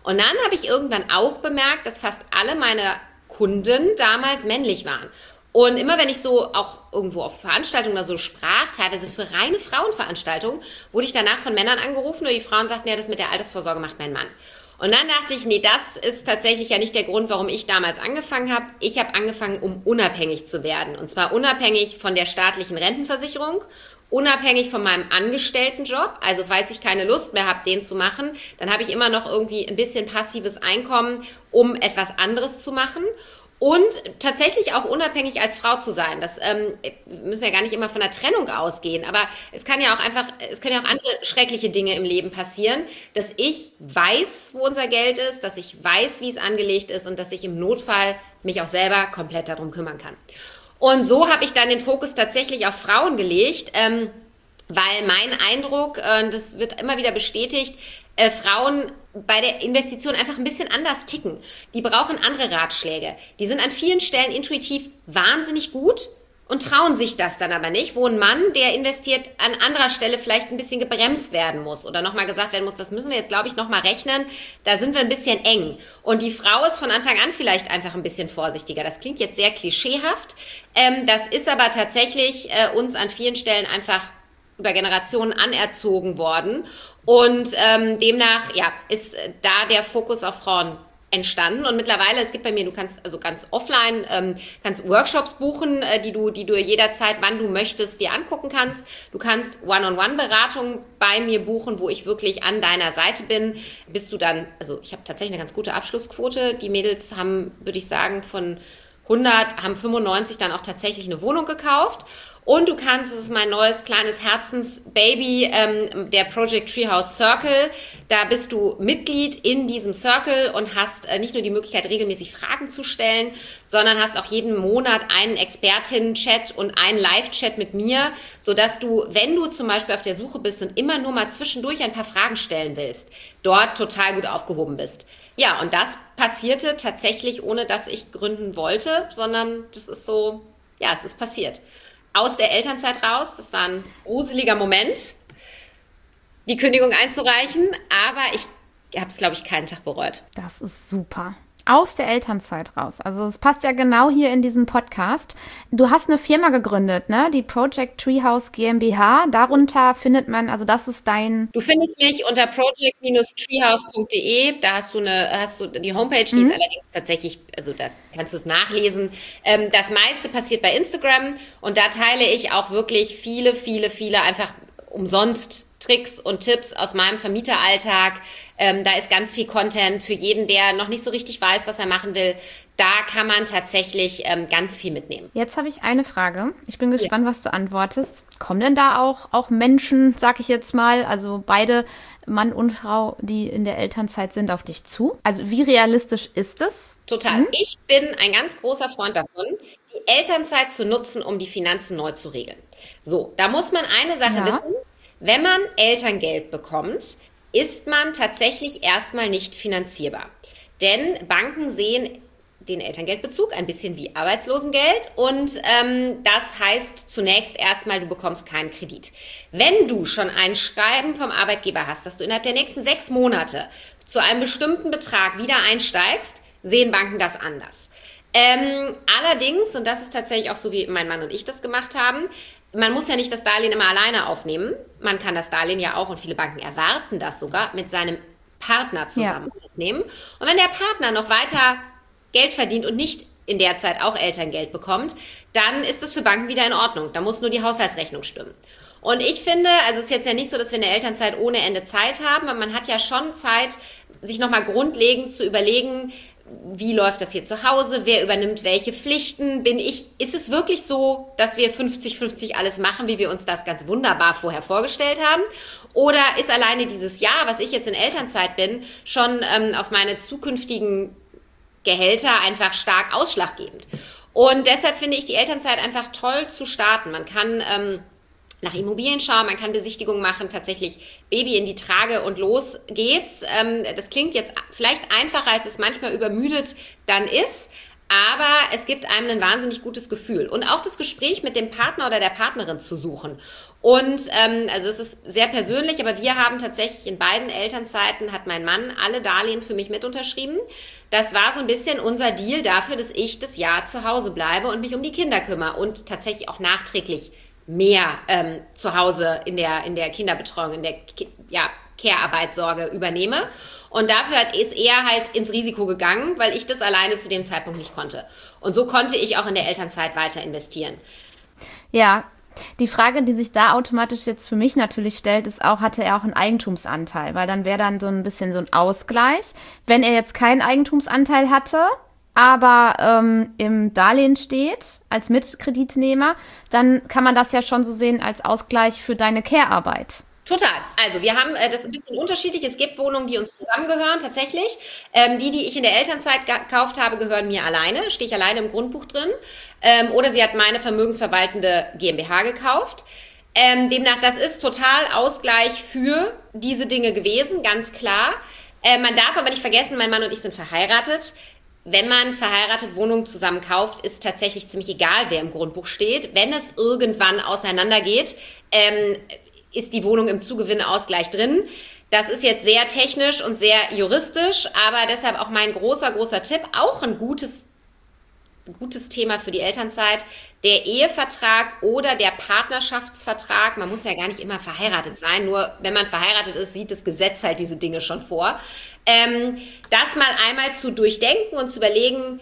Und dann habe ich irgendwann auch bemerkt, dass fast alle meine Kunden damals männlich waren. Und immer wenn ich so auch irgendwo auf Veranstaltungen oder so sprach, teilweise für reine Frauenveranstaltungen, wurde ich danach von Männern angerufen und die Frauen sagten, ja, das mit der Altersvorsorge macht mein Mann. Und dann dachte ich, nee, das ist tatsächlich ja nicht der Grund, warum ich damals angefangen habe. Ich habe angefangen, um unabhängig zu werden. Und zwar unabhängig von der staatlichen Rentenversicherung, unabhängig von meinem Angestelltenjob. Also falls ich keine Lust mehr habe, den zu machen, dann habe ich immer noch irgendwie ein bisschen passives Einkommen, um etwas anderes zu machen. Und tatsächlich auch unabhängig als Frau zu sein. Das ähm, wir müssen ja gar nicht immer von der Trennung ausgehen, aber es kann ja auch einfach, es können ja auch andere schreckliche Dinge im Leben passieren, dass ich weiß, wo unser Geld ist, dass ich weiß, wie es angelegt ist und dass ich im Notfall mich auch selber komplett darum kümmern kann. Und so habe ich dann den Fokus tatsächlich auf Frauen gelegt, ähm, weil mein Eindruck, äh, das wird immer wieder bestätigt, äh, Frauen bei der Investition einfach ein bisschen anders ticken. Die brauchen andere Ratschläge. Die sind an vielen Stellen intuitiv wahnsinnig gut und trauen sich das dann aber nicht, wo ein Mann, der investiert, an anderer Stelle vielleicht ein bisschen gebremst werden muss oder nochmal gesagt werden muss, das müssen wir jetzt, glaube ich, nochmal rechnen, da sind wir ein bisschen eng. Und die Frau ist von Anfang an vielleicht einfach ein bisschen vorsichtiger. Das klingt jetzt sehr klischeehaft, ähm, das ist aber tatsächlich äh, uns an vielen Stellen einfach über Generationen anerzogen worden. Und ähm, demnach ja, ist da der Fokus auf Frauen entstanden. Und mittlerweile, es gibt bei mir, du kannst also ganz offline, ähm, kannst Workshops buchen, äh, die du, die du jederzeit, wann du möchtest, dir angucken kannst. Du kannst One-on-One-Beratung bei mir buchen, wo ich wirklich an deiner Seite bin. Bist du dann, also ich habe tatsächlich eine ganz gute Abschlussquote. Die Mädels haben, würde ich sagen, von hundert haben fünfundneunzig dann auch tatsächlich eine Wohnung gekauft. Und du kannst, das ist mein neues kleines Herzensbaby, ähm, der Project Treehouse Circle. Da bist du Mitglied in diesem Circle und hast äh, nicht nur die Möglichkeit, regelmäßig Fragen zu stellen, sondern hast auch jeden Monat einen Expertinnen-Chat und einen Live-Chat mit mir, sodass du, wenn du zum Beispiel auf der Suche bist und immer nur mal zwischendurch ein paar Fragen stellen willst, dort total gut aufgehoben bist. Ja, und das passierte tatsächlich, ohne dass ich gründen wollte, sondern das ist so, ja, es ist passiert. Aus der Elternzeit raus, das war ein gruseliger Moment, die Kündigung einzureichen, aber ich habe es, glaube ich, keinen Tag bereut. Das ist super. Aus der Elternzeit raus. Also es passt ja genau hier in diesen Podcast. Du hast eine Firma gegründet, ne? Die Project Treehouse GmbH. Darunter findet man, also das ist dein... Du findest mich unter project treehouse punkt de. Da hast du eine, hast du die Homepage, die mhm. ist allerdings tatsächlich, also da kannst du es nachlesen. Ähm, das meiste passiert bei Instagram und da teile ich auch wirklich viele, viele, viele einfach umsonst Tricks und Tipps aus meinem Vermieteralltag. Ähm, da ist ganz viel Content für jeden, der noch nicht so richtig weiß, was er machen will. Da kann man tatsächlich ähm, ganz viel mitnehmen. Jetzt habe ich eine Frage. Ich bin gespannt, ja. was du antwortest. Kommen denn da auch, auch Menschen, sag ich jetzt mal, also beide Mann und Frau, die in der Elternzeit sind, auf dich zu? Also wie realistisch ist es? Total. Hm? Ich bin ein ganz großer Freund davon, die Elternzeit zu nutzen, um die Finanzen neu zu regeln. So, da muss man eine Sache ja. wissen. Wenn man Elterngeld bekommt, ist man tatsächlich erstmal nicht finanzierbar. Denn Banken sehen den Elterngeldbezug ein bisschen wie Arbeitslosengeld und ähm, das heißt zunächst erstmal, du bekommst keinen Kredit. Wenn du schon ein Schreiben vom Arbeitgeber hast, dass du innerhalb der nächsten sechs Monate zu einem bestimmten Betrag wieder einsteigst, sehen Banken das anders. Ähm, allerdings, und das ist tatsächlich auch so, wie mein Mann und ich das gemacht haben, man muss ja nicht das Darlehen immer alleine aufnehmen. Man kann das Darlehen ja auch, und viele Banken erwarten das sogar, mit seinem Partner zusammen ja. aufnehmen. Und wenn der Partner noch weiter Geld verdient und nicht in der Zeit auch Elterngeld bekommt, dann ist es für Banken wieder in Ordnung. Da muss nur die Haushaltsrechnung stimmen. Und ich finde, also es ist jetzt ja nicht so, dass wir in der Elternzeit ohne Ende Zeit haben, aber man hat ja schon Zeit, sich nochmal grundlegend zu überlegen, wie läuft das hier zu Hause, wer übernimmt welche Pflichten, bin ich, ist es wirklich so, dass wir fünfzig fünfzig alles machen, wie wir uns das ganz wunderbar vorher vorgestellt haben? Oder ist alleine dieses Jahr, was ich jetzt in Elternzeit bin, schon ähm, auf meine zukünftigen Gehälter einfach stark ausschlaggebend? Und deshalb finde ich die Elternzeit einfach toll zu starten. Man kann ähm, nach Immobilien schauen, man kann Besichtigungen machen, tatsächlich Baby in die Trage und los geht's. Ähm, das klingt jetzt vielleicht einfacher, als es manchmal übermüdet dann ist, aber es gibt einem ein wahnsinnig gutes Gefühl. Und auch das Gespräch mit dem Partner oder der Partnerin zu suchen. Und ähm, also es ist sehr persönlich, aber wir haben tatsächlich in beiden Elternzeiten, hat mein Mann alle Darlehen für mich mit unterschrieben. Das war so ein bisschen unser Deal dafür, dass ich das Jahr zu Hause bleibe und mich um die Kinder kümmere und tatsächlich auch nachträglich mehr ähm, zu Hause in der, in der Kinderbetreuung, in der ja, Care-Arbeit-Sorge übernehme. Und dafür hat es eher halt ins Risiko gegangen, weil ich das alleine zu dem Zeitpunkt nicht konnte. Und so konnte ich auch in der Elternzeit weiter investieren. Ja, die Frage, die sich da automatisch jetzt für mich natürlich stellt, ist auch, hatte er auch einen Eigentumsanteil? Weil dann wäre dann so ein bisschen so ein Ausgleich. Wenn er jetzt keinen Eigentumsanteil hatte, aber ähm, im Darlehen steht als Mitkreditnehmer, dann kann man das ja schon so sehen als Ausgleich für deine Care-Arbeit. Total. Also wir haben äh, das ein bisschen unterschiedlich. Es gibt Wohnungen, die uns zusammengehören, tatsächlich. Ähm, die, die ich in der Elternzeit gekauft habe, gehören mir alleine. Stehe ich alleine im Grundbuch drin. Ähm, oder sie hat meine vermögensverwaltende GmbH gekauft. Ähm, demnach, das ist total Ausgleich für diese Dinge gewesen, ganz klar. Äh, man darf aber nicht vergessen, mein Mann und ich sind verheiratet. Wenn man verheiratet Wohnungen zusammen kauft, ist tatsächlich ziemlich egal, wer im Grundbuch steht. Wenn es irgendwann auseinandergeht, ähm, ist die Wohnung im Zugewinnausgleich drin. Das ist jetzt sehr technisch und sehr juristisch, aber deshalb auch mein großer, großer Tipp, auch ein gutes, gutes Thema für die Elternzeit, der Ehevertrag oder der Partnerschaftsvertrag. Man muss ja gar nicht immer verheiratet sein, nur wenn man verheiratet ist, sieht das Gesetz halt diese Dinge schon vor. Ähm, das mal einmal zu durchdenken und zu überlegen,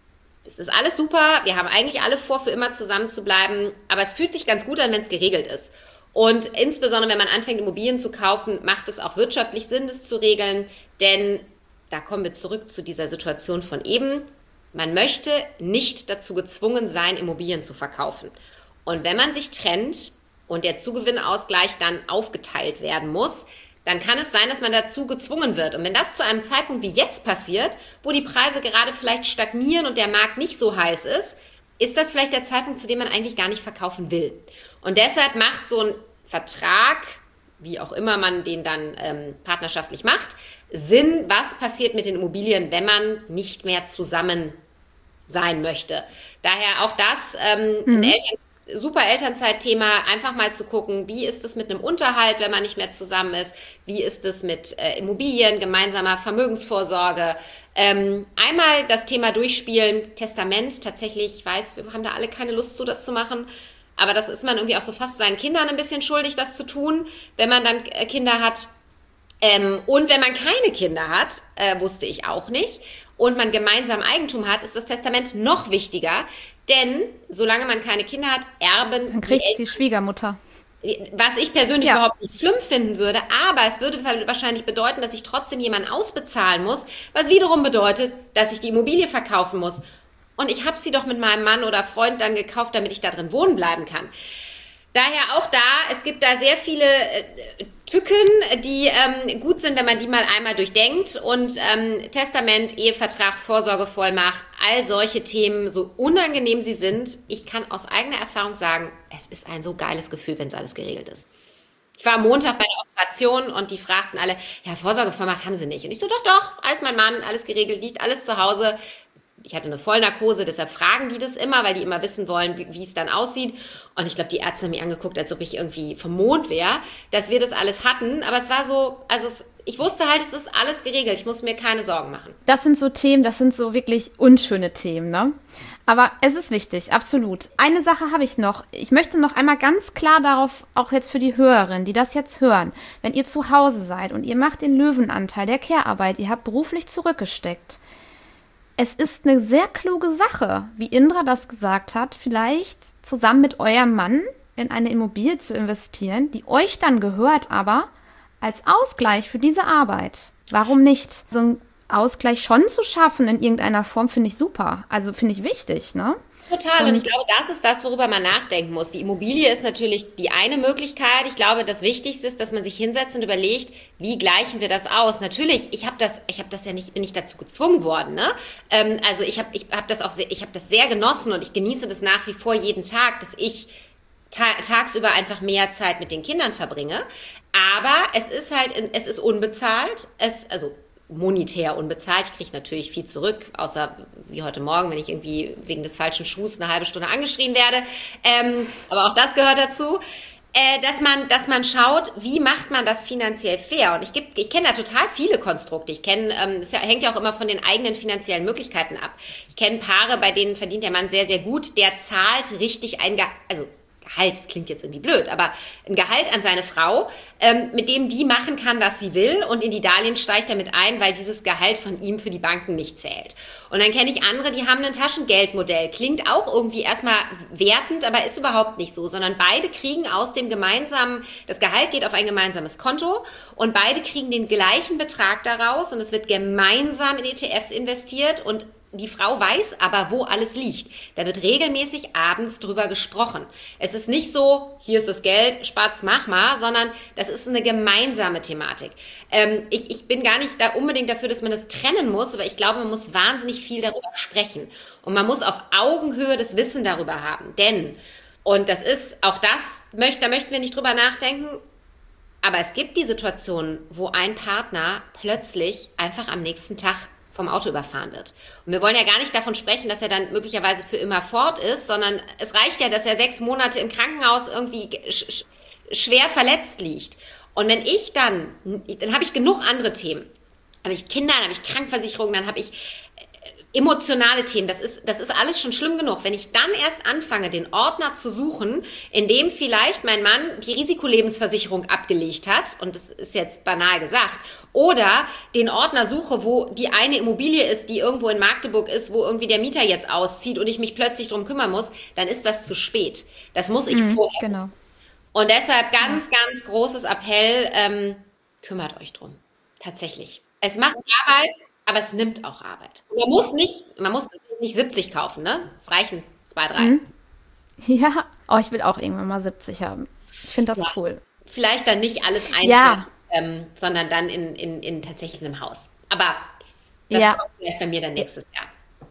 es ist alles super, wir haben eigentlich alle vor, für immer zusammen zu bleiben, aber es fühlt sich ganz gut an, wenn es geregelt ist. Und insbesondere, wenn man anfängt, Immobilien zu kaufen, macht es auch wirtschaftlich Sinn, das zu regeln. Denn da kommen wir zurück zu dieser Situation von eben. Man möchte nicht dazu gezwungen sein, Immobilien zu verkaufen. Und wenn man sich trennt und der Zugewinnausgleich dann aufgeteilt werden muss, dann kann es sein, dass man dazu gezwungen wird. Und wenn das zu einem Zeitpunkt wie jetzt passiert, wo die Preise gerade vielleicht stagnieren und der Markt nicht so heiß ist, ist das vielleicht der Zeitpunkt, zu dem man eigentlich gar nicht verkaufen will. Und deshalb macht so ein Vertrag, wie auch immer man den dann ähm, partnerschaftlich macht, Sinn, was passiert mit den Immobilien, wenn man nicht mehr zusammen sein möchte. Daher auch das, ähm, mhm. ein Eltern, super Elternzeitthema, einfach mal zu gucken, wie ist es mit einem Unterhalt, wenn man nicht mehr zusammen ist, wie ist es mit äh, Immobilien, gemeinsamer Vermögensvorsorge, ähm, einmal das Thema durchspielen, Testament, tatsächlich, ich weiß, wir haben da alle keine Lust zu, das zu machen, aber das ist man irgendwie auch so fast seinen Kindern ein bisschen schuldig, das zu tun, wenn man dann äh, Kinder hat. Ähm, und wenn man keine Kinder hat, äh, wusste ich auch nicht, und man gemeinsam Eigentum hat, ist das Testament noch wichtiger, denn solange man keine Kinder hat, erben dann kriegt die, die Schwiegermutter. Was ich persönlich ja. überhaupt nicht schlimm finden würde, aber es würde wahrscheinlich bedeuten, dass ich trotzdem jemanden ausbezahlen muss, was wiederum bedeutet, dass ich die Immobilie verkaufen muss. Und ich habe sie doch mit meinem Mann oder Freund dann gekauft, damit ich da drin wohnen bleiben kann. Daher auch da, es gibt da sehr viele äh, Tücken, die ähm, gut sind, wenn man die mal einmal durchdenkt. Und ähm, Testament, Ehevertrag, Vorsorgevollmacht, all solche Themen, so unangenehm sie sind, ich kann aus eigener Erfahrung sagen, es ist ein so geiles Gefühl, wenn es alles geregelt ist. Ich war am Montag bei der Operation und die fragten alle, ja, Vorsorgevollmacht haben sie nicht. Und ich so, doch, doch, alles mein Mann, alles geregelt, liegt alles zu Hause. Ich hatte eine Vollnarkose, deshalb fragen die das immer, weil die immer wissen wollen, wie, wie es dann aussieht. Und ich glaube, die Ärzte haben mich angeguckt, als ob ich irgendwie vom Mond wäre, dass wir das alles hatten. Aber es war so, also es, ich wusste halt, es ist alles geregelt. Ich muss mir keine Sorgen machen. Das sind so Themen, das sind so wirklich unschöne Themen, ne? Aber es ist wichtig, absolut. Eine Sache habe ich noch. Ich möchte noch einmal ganz klar darauf, auch jetzt für die Hörerinnen, die das jetzt hören, wenn ihr zu Hause seid und ihr macht den Löwenanteil der Care-Arbeit, ihr habt beruflich zurückgesteckt. Es ist eine sehr kluge Sache, wie Indra das gesagt hat, vielleicht zusammen mit eurem Mann in eine Immobilie zu investieren, die euch dann gehört, aber als Ausgleich für diese Arbeit. Warum nicht? So einen Ausgleich schon zu schaffen in irgendeiner Form, finde ich super. Also finde ich wichtig, ne? Total. Und, und ich glaube, das ist das, worüber man nachdenken muss. Die Immobilie ist natürlich die eine Möglichkeit. Ich glaube, das Wichtigste ist, dass man sich hinsetzt und überlegt, wie gleichen wir das aus? Natürlich, ich habe das, ich habe das ja nicht, bin nicht dazu gezwungen worden, ne? Ähm, also ich habe, ich habe das auch, sehr, ich habe das sehr genossen und ich genieße das nach wie vor jeden Tag, dass ich ta- tagsüber einfach mehr Zeit mit den Kindern verbringe. Aber es ist halt, es ist unbezahlt. Es, also monetär unbezahlt. Ich kriege natürlich viel zurück, außer wie heute Morgen, wenn ich irgendwie wegen des falschen Schuhs eine halbe Stunde angeschrien werde. Ähm, aber auch das gehört dazu. Äh, dass man, dass man schaut, wie macht man das finanziell fair? Und ich, geb- ich kenne da total viele Konstrukte. Ich kenne, ähm, es ja, hängt ja auch immer von den eigenen finanziellen Möglichkeiten ab. Ich kenne Paare, bei denen verdient der Mann sehr, sehr gut. Der zahlt richtig ein, Ge- also Gehalt, das klingt jetzt irgendwie blöd, aber ein Gehalt an seine Frau, ähm, mit dem die machen kann, was sie will, und in die Darlehen steigt er mit ein, weil dieses Gehalt von ihm für die Banken nicht zählt. Und dann kenne ich andere, die haben ein Taschengeldmodell. Klingt auch irgendwie erstmal wertend, aber ist überhaupt nicht so, sondern beide kriegen aus dem gemeinsamen, das Gehalt geht auf ein gemeinsames Konto und beide kriegen den gleichen Betrag daraus und es wird gemeinsam in E T Fs investiert und die Frau weiß aber, wo alles liegt. Da wird regelmäßig abends drüber gesprochen. Es ist nicht so, hier ist das Geld, Spatz, mach mal, sondern das ist eine gemeinsame Thematik. Ähm, ich, ich bin gar nicht da unbedingt dafür, dass man das trennen muss, aber ich glaube, man muss wahnsinnig viel darüber sprechen. Und man muss auf Augenhöhe das Wissen darüber haben. Denn, und das ist, auch das, möcht, da möchten wir nicht drüber nachdenken, aber es gibt die Situation, wo ein Partner plötzlich einfach am nächsten Tag vom Auto überfahren wird. Und wir wollen ja gar nicht davon sprechen, dass er dann möglicherweise für immer fort ist, sondern es reicht ja, dass er sechs Monate im Krankenhaus irgendwie sch- sch- schwer verletzt liegt. Und wenn ich dann, dann habe ich genug andere Themen. Dann habe ich Kinder, dann habe ich Krankenversicherung, dann habe ich emotionale Themen, das ist, das ist alles schon schlimm genug. Wenn ich dann erst anfange, den Ordner zu suchen, in dem vielleicht mein Mann die Risikolebensversicherung abgelegt hat, und das ist jetzt banal gesagt, oder den Ordner suche, wo die eine Immobilie ist, die irgendwo in Magdeburg ist, wo irgendwie der Mieter jetzt auszieht und ich mich plötzlich drum kümmern muss, dann ist das zu spät. Das muss ich Mhm, vorher genau. wissen. Und deshalb ganz, ganz großes Appell, ähm, kümmert euch drum. Tatsächlich. Es macht Arbeit, aber es nimmt auch Arbeit. Man muss nicht, man muss nicht siebzig kaufen, ne? Es reichen zwei, drei. Mhm. Ja, oh, ich will auch irgendwann mal siebzig haben. Ich finde das Ja. cool. Vielleicht dann nicht alles einzeln, Ja, ähm, sondern dann in, in, in tatsächlich einem Haus. Aber das ja, kommt vielleicht bei mir dann nächstes Jahr.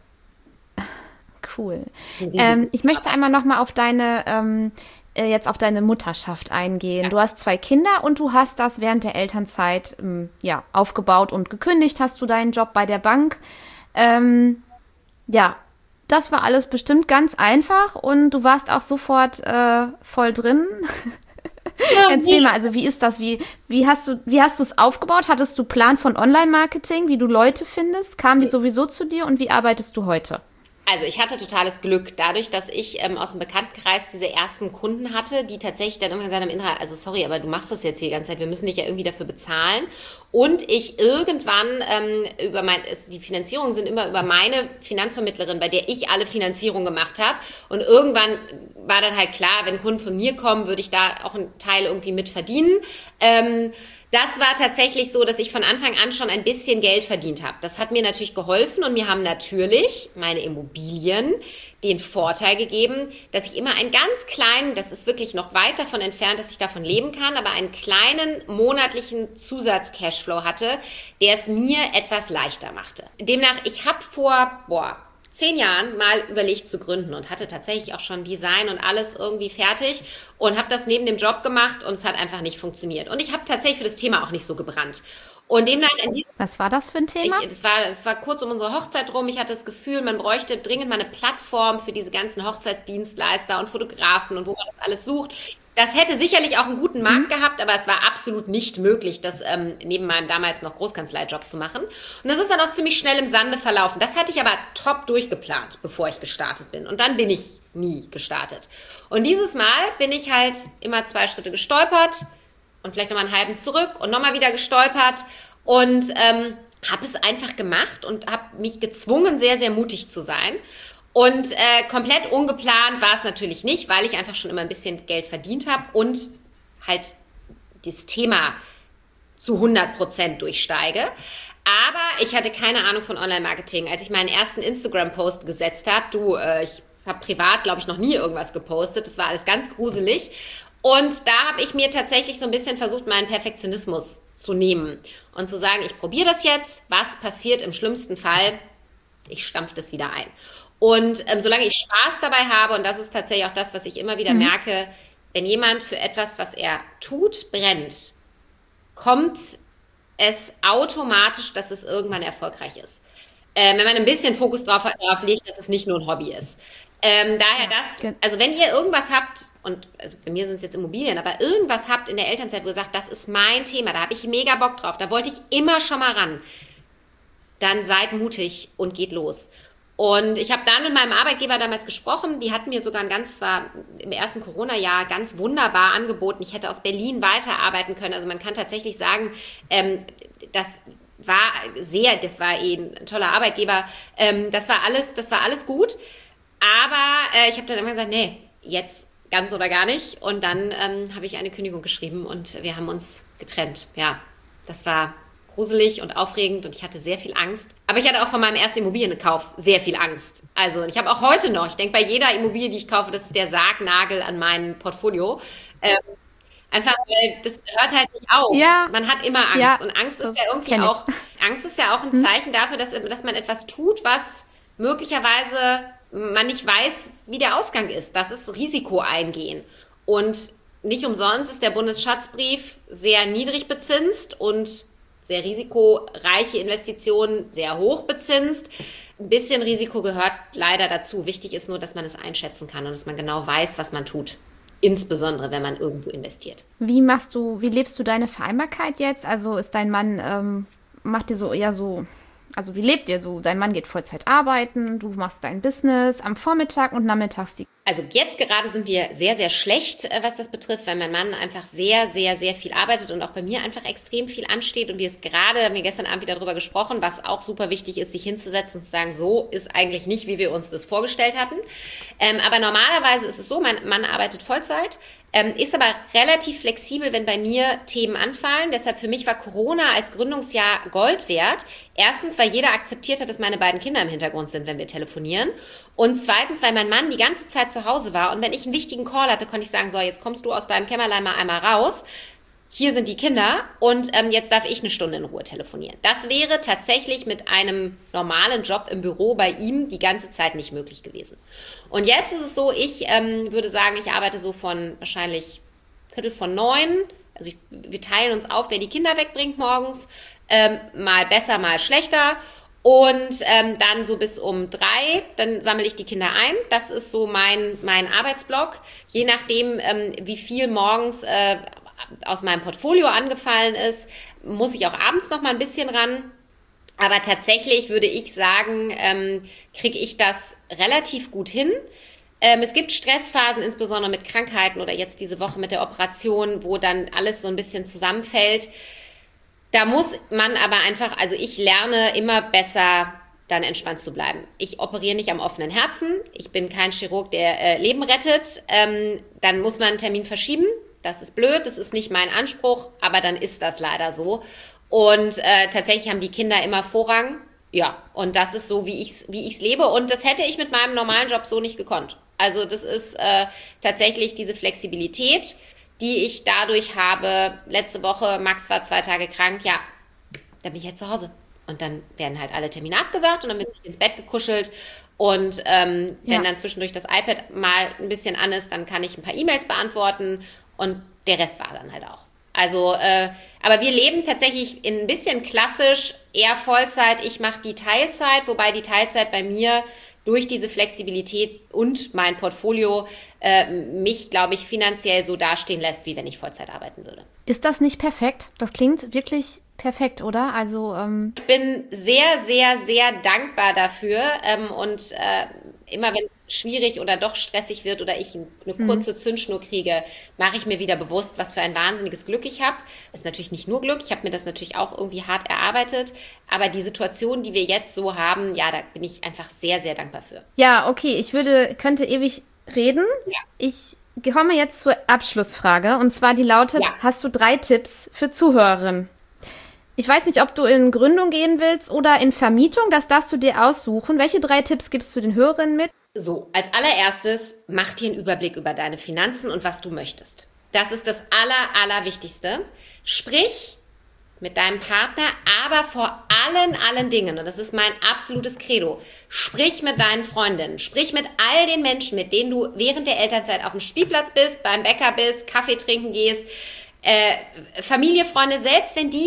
cool. Das ist ein Ähm, ich möchte Risiko. einmal noch mal auf deine, ähm, äh, jetzt auf deine Mutterschaft eingehen. Du hast zwei Kinder und du hast das während der Elternzeit, ähm, ja, aufgebaut und gekündigt hast du deinen Job bei der Bank. Ähm, ja, das war alles bestimmt ganz einfach und du warst auch sofort äh, voll drin. Ja, Erzähl nee. mal, also wie ist das? Wie, wie hast du, wie hast du es aufgebaut? Hattest du Plan von Online-Marketing, wie du Leute findest? Kamen die sowieso zu dir und wie arbeitest du heute? Also ich hatte totales Glück, dadurch, dass ich ähm, aus dem Bekanntenkreis diese ersten Kunden hatte, die tatsächlich dann irgendwann gesagt haben, Indra, also sorry, aber du machst das jetzt hier die ganze Zeit, wir müssen dich ja irgendwie dafür bezahlen. Und ich irgendwann ähm, über mein, es, die Finanzierungen sind immer über meine Finanzvermittlerin, bei der ich alle Finanzierung gemacht habe. Und irgendwann war dann halt klar, wenn Kunden von mir kommen, würde ich da auch einen Teil irgendwie mit verdienen. Ähm, Das war tatsächlich so, dass ich von Anfang an schon ein bisschen Geld verdient habe. Das hat mir natürlich geholfen und mir haben natürlich meine Immobilien den Vorteil gegeben, dass ich immer einen ganz kleinen, das ist wirklich noch weit davon entfernt, dass ich davon leben kann, aber einen kleinen monatlichen Zusatz-Cashflow hatte, der es mir etwas leichter machte. Demnach, ich habe vor, boah, zehn Jahren mal überlegt zu gründen und hatte tatsächlich auch schon Design und alles irgendwie fertig und habe das neben dem Job gemacht und es hat einfach nicht funktioniert. Und ich habe tatsächlich für das Thema auch nicht so gebrannt. Und demnach in diesem Was war das für ein ich, Thema? das war, das war kurz um unsere Hochzeit rum. Ich hatte das Gefühl, man bräuchte dringend mal eine Plattform für diese ganzen Hochzeitsdienstleister und Fotografen und wo man das alles sucht. Das hätte sicherlich auch einen guten Markt gehabt, aber es war absolut nicht möglich, das ähm, neben meinem damals noch Großkanzleijob zu machen. Und das ist dann auch ziemlich schnell im Sande verlaufen. Das hatte ich aber top durchgeplant, bevor ich gestartet bin. Und dann bin ich nie gestartet. Und dieses Mal bin ich halt immer zwei Schritte gestolpert und vielleicht nochmal einen halben zurück und nochmal wieder gestolpert und ähm, habe es einfach gemacht und habe mich gezwungen, sehr, sehr mutig zu sein. Und äh, komplett ungeplant war es natürlich nicht, weil ich einfach schon immer ein bisschen Geld verdient habe und halt das Thema zu hundert Prozent durchsteige. Aber ich hatte keine Ahnung von Online-Marketing. Als ich meinen ersten Instagram-Post gesetzt habe, du, äh, ich habe privat, glaube ich, noch nie irgendwas gepostet. Das war alles ganz gruselig. Und da habe ich mir tatsächlich so ein bisschen versucht, meinen Perfektionismus zu nehmen und zu sagen, ich probiere das jetzt. Was passiert im schlimmsten Fall? Ich stampfe das wieder ein. Und ähm, solange ich Spaß dabei habe, und das ist tatsächlich auch das, was ich immer wieder Mhm. merke, wenn jemand für etwas, was er tut, brennt, kommt es automatisch, dass es irgendwann erfolgreich ist. Ähm, wenn man ein bisschen Fokus drauf, drauf legt, dass es nicht nur ein Hobby ist. Ähm, daher das, also wenn ihr irgendwas habt, und also bei mir sind es jetzt Immobilien, aber irgendwas habt in der Elternzeit, wo ihr sagt, das ist mein Thema, da habe ich mega Bock drauf, da wollte ich immer schon mal ran, dann seid mutig und geht los. Und ich habe dann mit meinem Arbeitgeber damals gesprochen, die hatten mir sogar ein ganz, zwar im ersten Corona-Jahr ganz wunderbar angeboten, ich hätte aus Berlin weiterarbeiten können, also man kann tatsächlich sagen, ähm, das war sehr, das war eh ein toller Arbeitgeber, ähm, das war alles, das war alles gut. Aber äh, ich habe dann immer gesagt, nee, jetzt ganz oder gar nicht. Und dann ähm, habe ich eine Kündigung geschrieben und wir haben uns getrennt. Ja, das war gruselig und aufregend und ich hatte sehr viel Angst. Aber ich hatte auch von meinem ersten Immobilienkauf sehr viel Angst. Also ich habe auch heute noch, ich denke bei jeder Immobilie, die ich kaufe, das ist der Sargnagel an meinem Portfolio. Ähm, einfach, weil das hört halt nicht auf. Ja. Man hat immer Angst. Ja, und Angst ist das ja irgendwie kenn ich. auch, Angst ist ja auch ein Zeichen dafür, dass, dass man etwas tut, was möglicherweise man nicht weiß, wie der Ausgang ist. Das ist Risiko eingehen. Und nicht umsonst ist der Bundesschatzbrief sehr niedrig bezinst und sehr risikoreiche Investitionen sehr hoch bezinst. Ein bisschen Risiko gehört leider dazu. Wichtig ist nur, dass man es einschätzen kann und dass man genau weiß, was man tut. Insbesondere, wenn man irgendwo investiert. Wie machst du, wie lebst du deine Vereinbarkeit jetzt? Also ist dein Mann, ähm, macht dir so eher so... Also wie lebt ihr so? Dein Mann geht Vollzeit arbeiten, du machst dein Business am Vormittag und nachmittags die... Also jetzt gerade sind wir sehr, sehr schlecht, was das betrifft, weil mein Mann einfach sehr, sehr, sehr viel arbeitet und auch bei mir einfach extrem viel ansteht. Und wir es gerade, haben wir gestern Abend wieder darüber gesprochen, was auch super wichtig ist, sich hinzusetzen und zu sagen, so ist eigentlich nicht, wie wir uns das vorgestellt hatten. Ähm, aber normalerweise ist es so, mein Mann arbeitet Vollzeit, ähm, ist aber relativ flexibel, wenn bei mir Themen anfallen. Deshalb für mich war Corona als Gründungsjahr Gold wert. Erstens, weil jeder akzeptiert hat, dass meine beiden Kinder im Hintergrund sind, wenn wir telefonieren. Und zweitens, weil mein Mann die ganze Zeit zu Hause war. Und wenn ich einen wichtigen Call hatte, konnte ich sagen, so, jetzt kommst du aus deinem Kämmerlein mal einmal raus. Hier sind die Kinder und ähm, jetzt darf ich eine Stunde in Ruhe telefonieren. Das wäre tatsächlich mit einem normalen Job im Büro bei ihm die ganze Zeit nicht möglich gewesen. Und jetzt ist es so, ich ähm, würde sagen, ich arbeite so von wahrscheinlich Viertel von neun. Also ich, wir teilen uns auf, wer die Kinder wegbringt morgens. Ähm, mal besser, mal schlechter. Und ähm, dann so bis um drei, dann sammle ich die Kinder ein. Das ist so mein, mein Arbeitsblock. Je nachdem, ähm, wie viel morgens äh, aus meinem Portfolio angefallen ist, muss ich auch abends noch mal ein bisschen ran. Aber tatsächlich würde ich sagen, ähm, kriege ich das relativ gut hin. Ähm, es gibt Stressphasen, insbesondere mit Krankheiten oder jetzt diese Woche mit der Operation, wo dann alles so ein bisschen zusammenfällt. Da muss man aber einfach, also ich lerne immer besser, dann entspannt zu bleiben. Ich operiere nicht am offenen Herzen. Ich bin kein Chirurg, der äh, Leben rettet. Ähm, dann muss man einen Termin verschieben. Das ist blöd, das ist nicht mein Anspruch, aber dann ist das leider so. Und äh, tatsächlich haben die Kinder immer Vorrang. Ja, und das ist so, wie ich es wie ich's lebe. Und das hätte ich mit meinem normalen Job so nicht gekonnt. Also das ist äh, tatsächlich diese Flexibilität, die ich dadurch habe. Letzte Woche, Max war zwei Tage krank, ja, dann bin ich jetzt zu Hause. Und dann werden halt alle Termine abgesagt und dann wird sich ins Bett gekuschelt. Und ähm, ja. wenn dann zwischendurch das iPad mal ein bisschen an ist, dann kann ich ein paar E-Mails beantworten und der Rest war dann halt auch. Also, äh, aber wir leben tatsächlich in ein bisschen klassisch, eher Vollzeit. Ich mache die Teilzeit, wobei die Teilzeit bei mir durch diese Flexibilität und mein Portfolio äh, mich, glaube ich, finanziell so dastehen lässt, wie wenn ich Vollzeit arbeiten würde. Ist das nicht perfekt? Das klingt wirklich perfekt, oder? Also ähm ich bin sehr, sehr, sehr dankbar dafür ähm, und äh, immer wenn es schwierig oder doch stressig wird oder ich eine kurze mhm. Zündschnur kriege, mache ich mir wieder bewusst, was für ein wahnsinniges Glück ich habe. Das ist natürlich nicht nur Glück, ich habe mir das natürlich auch irgendwie hart erarbeitet, aber die Situation, die wir jetzt so haben, ja, da bin ich einfach sehr, sehr dankbar für. Ja, okay, ich würde, könnte ewig reden. Ja. Ich komme jetzt zur Abschlussfrage und zwar die lautet, ja. Hast du drei Tipps für Zuhörerinnen? Ich weiß nicht, ob du in Gründung gehen willst oder in Vermietung, das darfst du dir aussuchen. Welche drei Tipps gibst du den Hörerinnen mit? So, als allererstes, mach dir einen Überblick über deine Finanzen und was du möchtest. Das ist das aller, allerwichtigste. Sprich mit deinem Partner, aber vor allen, allen Dingen, und das ist mein absolutes Credo, sprich mit deinen Freundinnen, sprich mit all den Menschen, mit denen du während der Elternzeit auf dem Spielplatz bist, beim Bäcker bist, Kaffee trinken gehst, äh, Familie, Freunde, selbst wenn die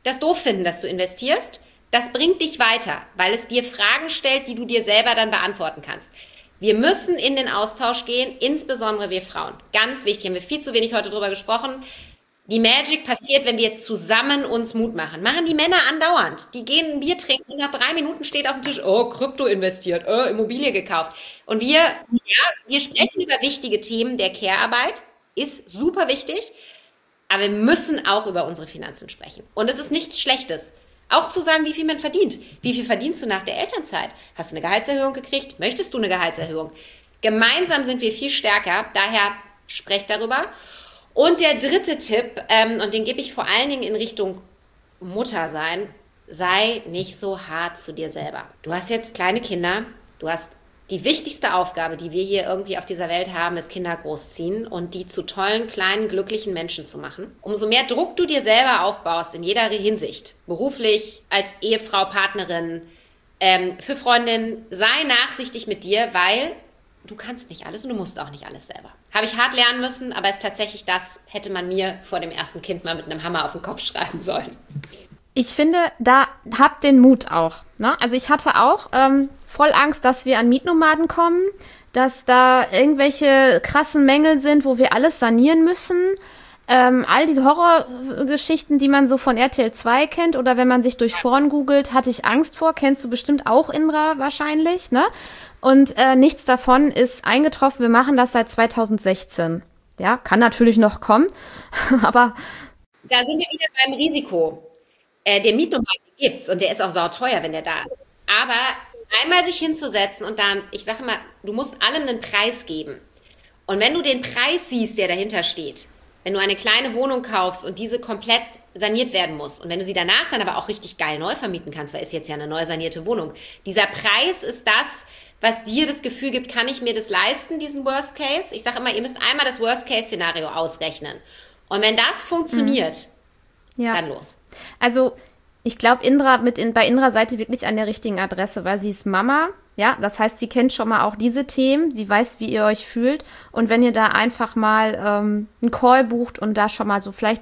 das doof finden, dass du investierst. Das bringt dich weiter, weil es dir Fragen stellt, die du dir selber dann beantworten kannst. Wir müssen in den Austausch gehen, insbesondere wir Frauen. Ganz wichtig, haben wir viel zu wenig heute drüber gesprochen. Die Magic passiert, wenn wir zusammen uns Mut machen. Machen die Männer andauernd. Die gehen ein Bier trinken und nach drei Minuten steht auf dem Tisch, oh, Krypto investiert, oh, Immobilie gekauft. Und wir, ja, wir sprechen über wichtige Themen der Care-Arbeit, ist super wichtig, aber wir müssen auch über unsere Finanzen sprechen. Und es ist nichts Schlechtes. Auch zu sagen, wie viel man verdient. Wie viel verdienst du nach der Elternzeit? Hast du eine Gehaltserhöhung gekriegt? Möchtest du eine Gehaltserhöhung? Gemeinsam sind wir viel stärker, daher sprecht darüber. Und der dritte Tipp, ähm, und den gebe ich vor allen Dingen in Richtung Mutter sein, sei nicht so hart zu dir selber. Du hast jetzt kleine Kinder, du hast die wichtigste Aufgabe, die wir hier irgendwie auf dieser Welt haben, ist Kinder großziehen und die zu tollen, kleinen, glücklichen Menschen zu machen. Umso mehr Druck du dir selber aufbaust in jeder Hinsicht, beruflich, als Ehefrau, Partnerin, ähm, für Freundin, sei nachsichtig mit dir, weil du kannst nicht alles und du musst auch nicht alles selber. Habe ich hart lernen müssen, aber es ist tatsächlich das, hätte man mir vor dem ersten Kind mal mit einem Hammer auf den Kopf schreiben sollen. Ich finde, da habt den Mut auch. Ne? Also ich hatte auch ähm, voll Angst, dass wir an Mietnomaden kommen, dass da irgendwelche krassen Mängel sind, wo wir alles sanieren müssen. Ähm, all diese Horrorgeschichten, die man so von R T L zwei kennt oder wenn man sich durch Foren googelt, hatte ich Angst vor. Kennst du bestimmt auch, Indra, wahrscheinlich. Ne? Und äh, nichts davon ist eingetroffen. Wir machen das seit zweitausendsechzehn. Ja, kann natürlich noch kommen, aber... Da sind wir wieder beim Risiko. Äh, der Mietnomaden gibt's und der ist auch sauteuer, wenn der da ist. Aber einmal sich hinzusetzen und dann, ich sage mal, du musst allem einen Preis geben. Und wenn du den Preis siehst, der dahinter steht, wenn du eine kleine Wohnung kaufst und diese komplett saniert werden muss und wenn du sie danach dann aber auch richtig geil neu vermieten kannst, weil ist jetzt ja eine neu sanierte Wohnung, dieser Preis ist das, was dir das Gefühl gibt, kann ich mir das leisten, diesen Worst Case? Ich sage immer, ihr müsst einmal das Worst Case Szenario ausrechnen. Und wenn das funktioniert, mhm. ja. dann los. Also ich glaube, Indra mit in, bei Indra seid ihr wirklich an der richtigen Adresse, weil sie ist Mama. Ja, das heißt, sie kennt schon mal auch diese Themen, sie weiß, wie ihr euch fühlt. Und wenn ihr da einfach mal ähm, einen Call bucht und da schon mal so vielleicht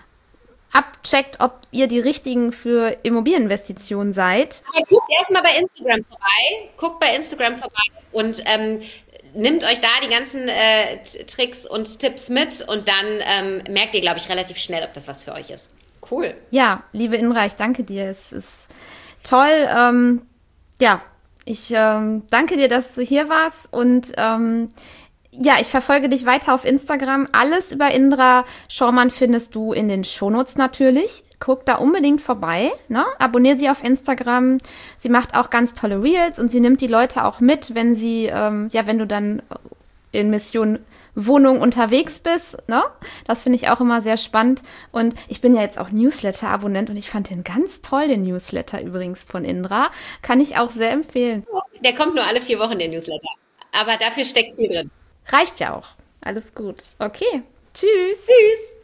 abcheckt, ob ihr die richtigen für Immobilieninvestitionen seid. Aber guckt erstmal bei Instagram vorbei, guckt bei Instagram vorbei und ähm, nimmt euch da die ganzen äh, Tricks und Tipps mit und dann ähm, merkt ihr, glaube ich, relativ schnell, ob das was für euch ist. Cool. Ja, liebe Indra, ich danke dir. Es ist toll. Ähm, ja, ich ähm, danke dir, dass du hier warst und ähm, ja, ich verfolge dich weiter auf Instagram. Alles über Indra Schormann findest du in den Shownotes natürlich. Guck da unbedingt vorbei, ne? Abonniere sie auf Instagram. Sie macht auch ganz tolle Reels und sie nimmt die Leute auch mit, wenn sie, ähm, ja, wenn du dann in Mission Wohnung unterwegs bist, ne? Das finde ich auch immer sehr spannend. Und ich bin ja jetzt auch Newsletter-Abonnent und ich fand den ganz toll, den Newsletter übrigens von Indra. Kann ich auch sehr empfehlen. Der kommt nur alle vier Wochen, der Newsletter. Aber dafür steckt viel drin. Reicht ja auch. Alles gut. Okay. Tschüss. Tschüss.